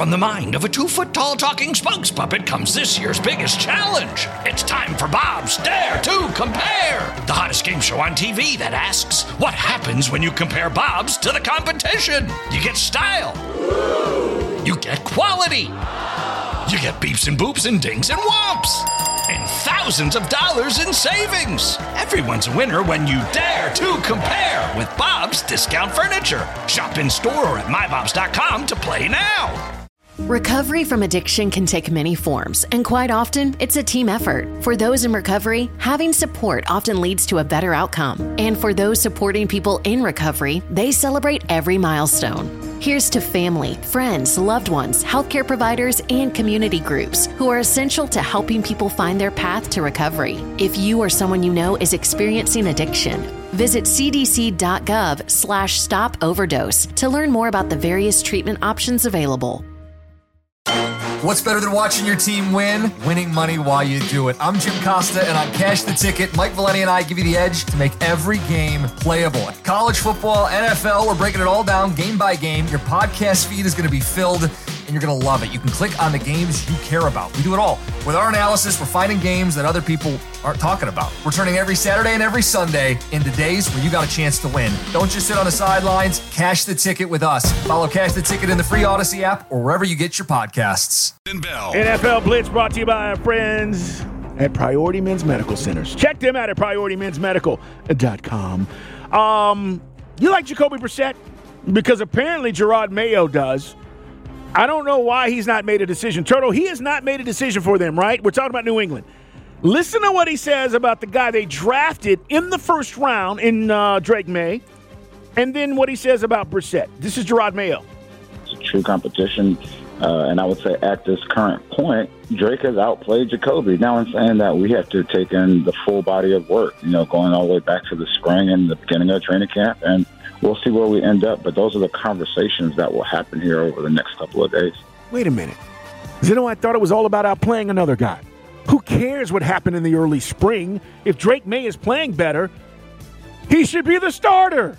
From the mind of a 2-foot-tall talking spokes puppet comes this year's biggest challenge. It's time for Bob's Dare to Compare, the hottest game show on TV that asks, what happens when you compare Bob's to the competition? You get style. You get quality. You get beeps and boops and dings and whomps. And thousands of dollars in savings. Everyone's a winner when you dare to compare with Bob's Discount Furniture. Shop in store or at mybobs.com to play now. Recovery from addiction can take many forms, and quite often, it's a team effort. For those in recovery, having support often leads to a better outcome. And for those supporting people in recovery, they celebrate every milestone. Here's to family, friends, loved ones, healthcare providers, and community groups who are essential to helping people find their path to recovery. If you or someone you know is experiencing addiction, visit cdc.gov/stop overdose to learn more about the various treatment options available. What's better than watching your team win? Winning money while you do it. I'm Jim Costa, and on Cash the Ticket, Mike Valenti and I give you the edge to make every game playable. College football, NFL, we're breaking it all down game by game. Your podcast feed is going to be filled, and you're going to love it. You can click on the games you care about. We do it all. With our analysis, we're finding games that other people aren't talking about. We're turning every Saturday and every Sunday into days where you got a chance to win. Don't just sit on the sidelines. Cash the Ticket with us. Follow Cash the Ticket in the free Odyssey app or wherever you get your podcasts. NFL Blitz brought to you by our friends at Priority Men's Medical Centers. Check them out at PriorityMen'sMedical.com. You like Jacoby Brissett? Because apparently Gerard Mayo does. I don't know why he's not made a decision. Turtle, he has not made a decision for them, right? We're talking about New England. Listen to what he says about the guy they drafted in the first round in Drake May, and then what he says about Brissett. This is Gerard Mayo. It's a true competition, and I would say at this current point, Drake has outplayed Jacoby. Now, in saying that, we have to take in the full body of work, going all the way back to the spring and the beginning of training camp, and we'll see where we end up. But those are the conversations that will happen here over the next couple of days. Wait a minute. Zeno, I thought it was all about outplaying another guy. Who cares what happened in the early spring? If Drake May is playing better, he should be the starter.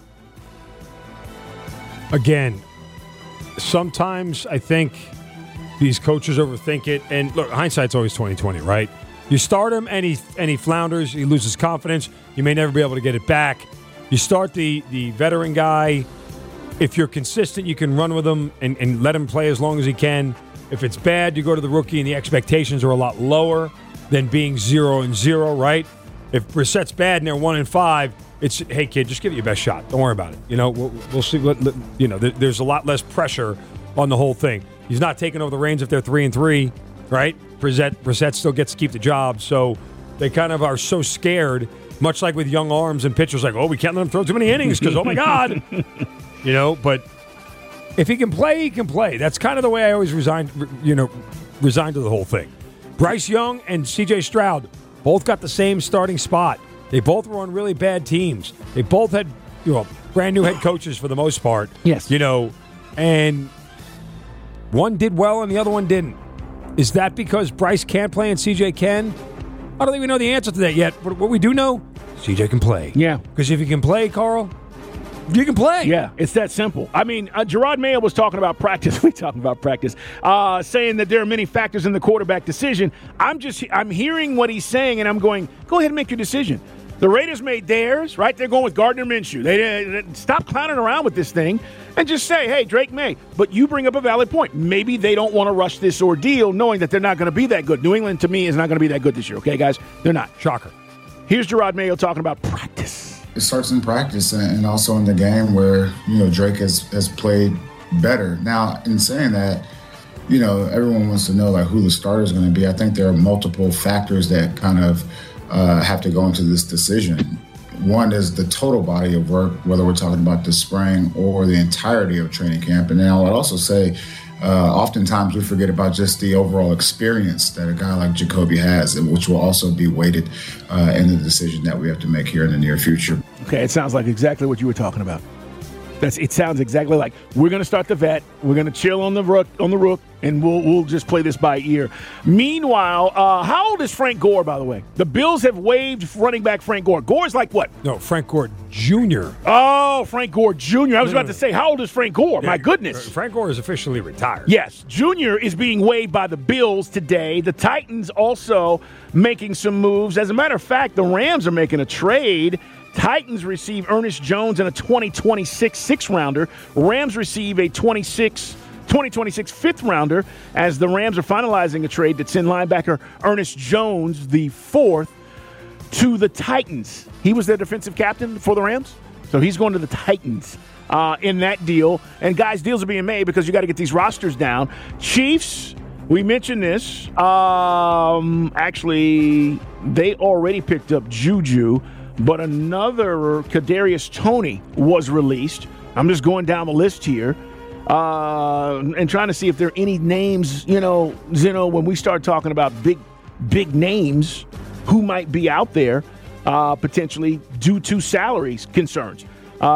Again, sometimes I think these coaches overthink it. And look, hindsight's always 20/20, right? You start him and he flounders, he loses confidence. You may never be able to get it back. You start the veteran guy. If you're consistent, you can run with him and let him play as long as he can. If it's bad, you go to the rookie, and the expectations are a lot lower than being 0-0, right? If Brissett's bad and they're 1-5, it's, hey, kid, just give it your best shot. Don't worry about it. We'll see. There's a lot less pressure on the whole thing. He's not taking over the reins if they're 3-3, right? Brissett still gets to keep the job, so they kind of are so scared, much like with young arms and pitchers, like, oh, we can't let him throw too many innings because, oh, my God. But if he can play, he can play. That's kind of the way I always resigned to the whole thing. Bryce Young and C.J. Stroud both got the same starting spot. They both were on really bad teams. They both had, brand new head coaches for the most part. Yes. And one did well and the other one didn't. Is that because Bryce can't play and C.J. can? I don't think we know the answer to that yet. But what we do know, C.J. can play. Yeah. Because if he can play, Carl, you can play. Yeah, it's that simple. I mean, Gerard Mayo was talking about practice. Saying that there are many factors in the quarterback decision. I'm hearing what he's saying, and I'm going, go ahead and make your decision. The Raiders made theirs, right? They're going with Gardner Minshew. They stop clowning around with this thing and just say, hey, Drake May. But you bring up a valid point. Maybe they don't want to rush this ordeal knowing that they're not going to be that good. New England, to me, is not going to be that good this year, okay, guys? They're not. Shocker. Here's Gerard Mayo talking about practice. It starts in practice and also in the game where, Drake has played better. Now, in saying that, everyone wants to know who the starter is going to be. I think there are multiple factors that kind of have to go into this decision. One is the total body of work, whether we're talking about the spring or the entirety of training camp. And then I would also say, oftentimes we forget about just the overall experience that a guy like Jacoby has, and which will also be weighted in the decision that we have to make here in the near future. Okay, it sounds like exactly what you were talking about. It sounds exactly like we're going to start the vet. We're going to chill on the rook, and we'll just play this by ear. Meanwhile, how old is Frank Gore, by the way? The Bills have waived running back Frank Gore. Gore's like what? No, Frank Gore Jr. Oh, Frank Gore Jr. I was about to say, how old is Frank Gore? Yeah, my goodness. Frank Gore is officially retired. Yes, Jr. is being waived by the Bills today. The Titans also making some moves. As a matter of fact, the Rams are making a trade. Titans receive Ernest Jones and a 2026 sixth-rounder. Rams receive a 2026 fifth-rounder as the Rams are finalizing a trade that send linebacker Ernest Jones, the fourth, to the Titans. He was their defensive captain for the Rams, so he's going to the Titans in that deal. And, guys, deals are being made because you got to get these rosters down. Chiefs, we mentioned this. Actually, they already picked up Juju. But another Kadarius Toney was released. I'm just going down the list here and trying to see if there are any names, Zeno, when we start talking about big names, who might be out there potentially due to salaries concerns.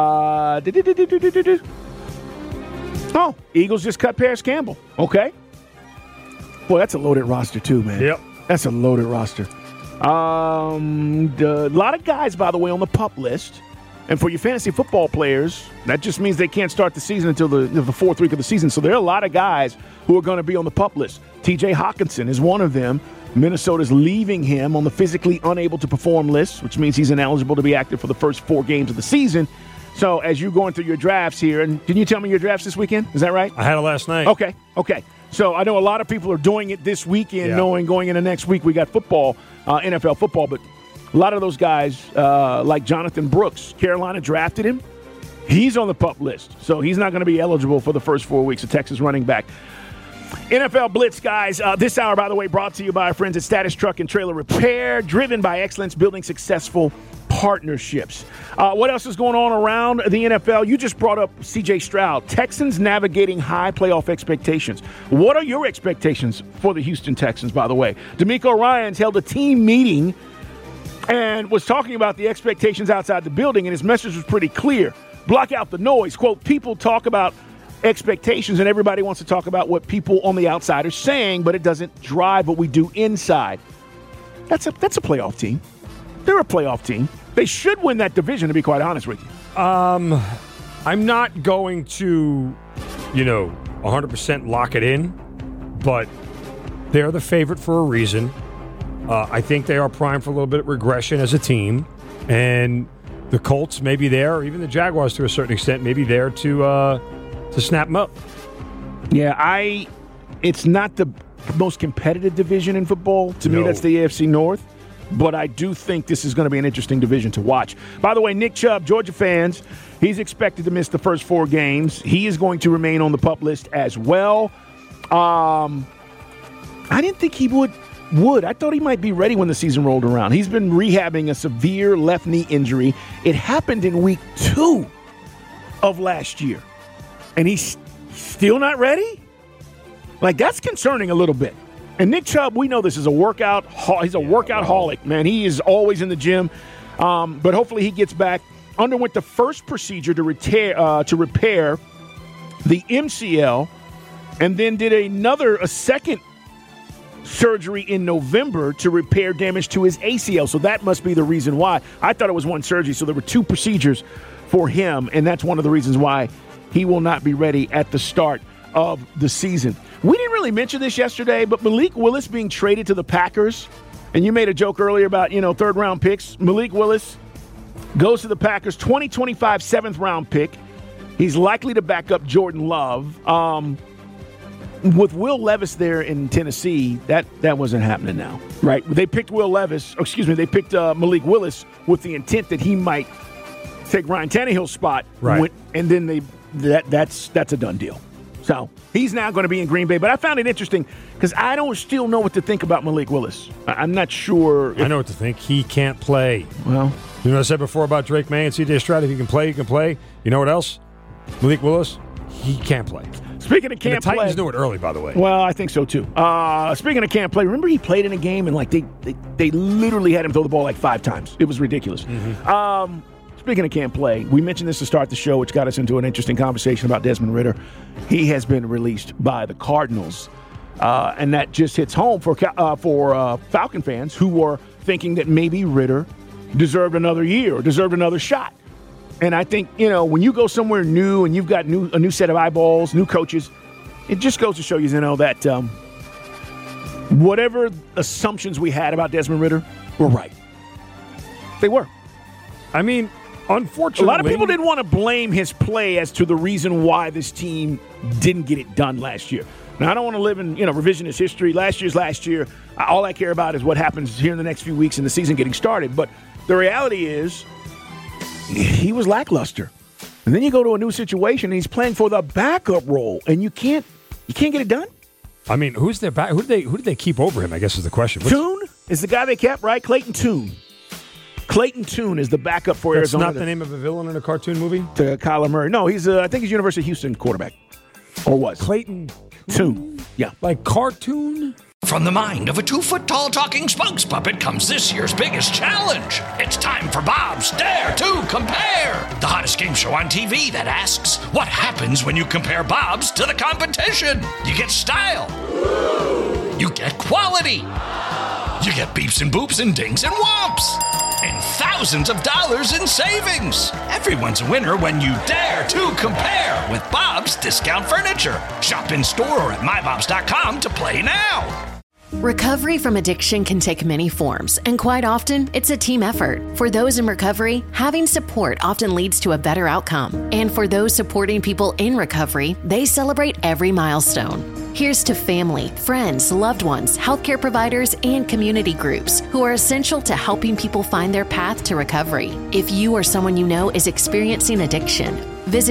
Eagles just cut Paris Campbell. Okay. Boy, that's a loaded roster too, man. Yep. That's a loaded roster. A lot of guys, by the way, on the PUP list. And for your fantasy football players, that just means they can't start the season until the fourth week of the season. So there are a lot of guys who are going to be on the PUP list. TJ Hawkinson is one of them. Minnesota's leaving him on the physically unable to perform list, which means he's ineligible to be active for the first 4 games of the season. So as you're going through your drafts here, and didn't you tell me your drafts this weekend? Is that right? I had it last night. Okay. So I know a lot of people are doing it this weekend, knowing going into next week we got football, NFL football. But a lot of those guys, like Jonathan Brooks, Carolina drafted him. He's on the PUP list, so he's not going to be eligible for the first 4 weeks of Texas running back. NFL Blitz, guys. This hour, by the way, brought to you by our friends at Status Truck and Trailer Repair, driven by excellence, building successful partnerships. What else is going on around the NFL? You just brought up C.J. Stroud. Texans navigating high playoff expectations. What are your expectations for the Houston Texans, by the way? DeMeco Ryans held a team meeting and was talking about the expectations outside the building, and his message was pretty clear. Block out the noise. Quote, people talk about expectations, and everybody wants to talk about what people on the outside are saying, but it doesn't drive what we do inside. That's a playoff team. They're a playoff team. They should win that division, to be quite honest with you. I'm not going to, 100% lock it in, but they're the favorite for a reason. I think they are primed for a little bit of regression as a team, and the Colts may be there, or even the Jaguars to a certain extent may be there to snap them up. Yeah, it's not the most competitive division in football. To me, that's the AFC North. But I do think this is going to be an interesting division to watch. By the way, Nick Chubb, Georgia fans, he's expected to miss the first 4 games. He is going to remain on the PUP list as well. I didn't think he would. I thought he might be ready when the season rolled around. He's been rehabbing a severe left knee injury. It happened in week 2 of last year. And he's still not ready? Like, that's concerning a little bit. And Nick Chubb, we know this is a workout. He's a workout-holic, man. He is always in the gym. But hopefully he gets back. Underwent the first procedure to repair the MCL, and then did a second surgery in November to repair damage to his ACL. So that must be the reason why. I thought it was one surgery, so there were 2 procedures for him, and that's one of the reasons why he will not be ready at the start of the season. We didn't really mention this yesterday, but Malik Willis being traded to the Packers, and you made a joke earlier about, third-round picks. Malik Willis goes to the Packers, 2025 7th-round pick. He's likely to back up Jordan Love. With Will Levis there in Tennessee, that wasn't happening now, right? They picked they picked Malik Willis with the intent that he might take Ryan Tannehill's spot, right? And then that's a done deal. So he's now going to be in Green Bay. But I found it interesting because I don't still know what to think about Malik Willis. I'm not sure. I know what to think. He can't play. Well, you know what I said before about Drake May and C.J. Stroud? If he can play, he can play. You know what else? Malik Willis, he can't play. Speaking of can't play. The Titans knew it early, by the way. Well, I think so, too. Speaking of can't play, remember he played in a game and, they literally had him throw the ball 5 times. It was ridiculous. Mm-hmm. speaking of can't play, we mentioned this to start the show, which got us into an interesting conversation about Desmond Ridder. He has been released by the Cardinals, and that just hits home for Falcon fans who were thinking that maybe Ridder deserved another year or deserved another shot. And I think, when you go somewhere new and you've got a new set of eyeballs, new coaches, it just goes to show you, that whatever assumptions we had about Desmond Ridder were right. They were. I mean, unfortunately, a lot of people didn't want to blame his play as to the reason why this team didn't get it done last year. Now, I don't want to live in, revisionist history. Last year. All I care about is what happens here in the next few weeks in the season getting started. But the reality is he was lackluster. And then you go to a new situation and he's playing for the backup role and you can't get it done? I mean, who's their back? Who did they keep over him, I guess is the question. Toon is the guy they kept, right? Clayton Toon. Clayton Toon is the backup for Arizona. That's not the name of a villain in a cartoon movie? To Kyler Murray. No, he's I think he's University of Houston quarterback. Or was. Clayton Toon. Yeah. Like cartoon? From the mind of a 2-foot-tall talking spokes puppet comes this year's biggest challenge. It's time for Bob's Dare to Compare, the hottest game show on TV that asks, what happens when you compare Bob's to the competition? You get style. You get quality. You get beeps and boops and dings and whomps. And thousands of dollars in savings. Everyone's a winner when you dare to compare with Bob's Discount Furniture. Shop in store or at mybobs.com to play now. Recovery from addiction can take many forms, and quite often, it's a team effort. For those in recovery, having support often leads to a better outcome. And for those supporting people in recovery, they celebrate every milestone. Here's to family, friends, loved ones, healthcare providers, and community groups who are essential to helping people find their path to recovery. If you or someone you know is experiencing addiction, visit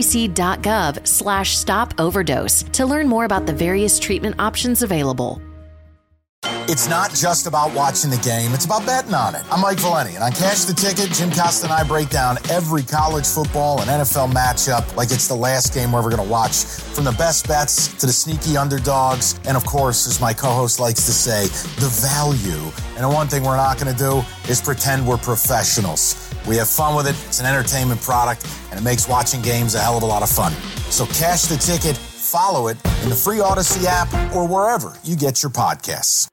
cdc.gov/stop overdose to learn more about the various treatment options available. It's not just about watching the game, it's about betting on it. I'm Mike Valeni, and on Cash the Ticket, Jim Costa and I break down every college football and NFL matchup like it's the last game we're ever going to watch. From the best bets to the sneaky underdogs, and of course, as my co-host likes to say, the value. And the one thing we're not going to do is pretend we're professionals. We have fun with it, it's an entertainment product, and it makes watching games a hell of a lot of fun. So Cash the Ticket, follow it in the free Odyssey app or wherever you get your podcasts.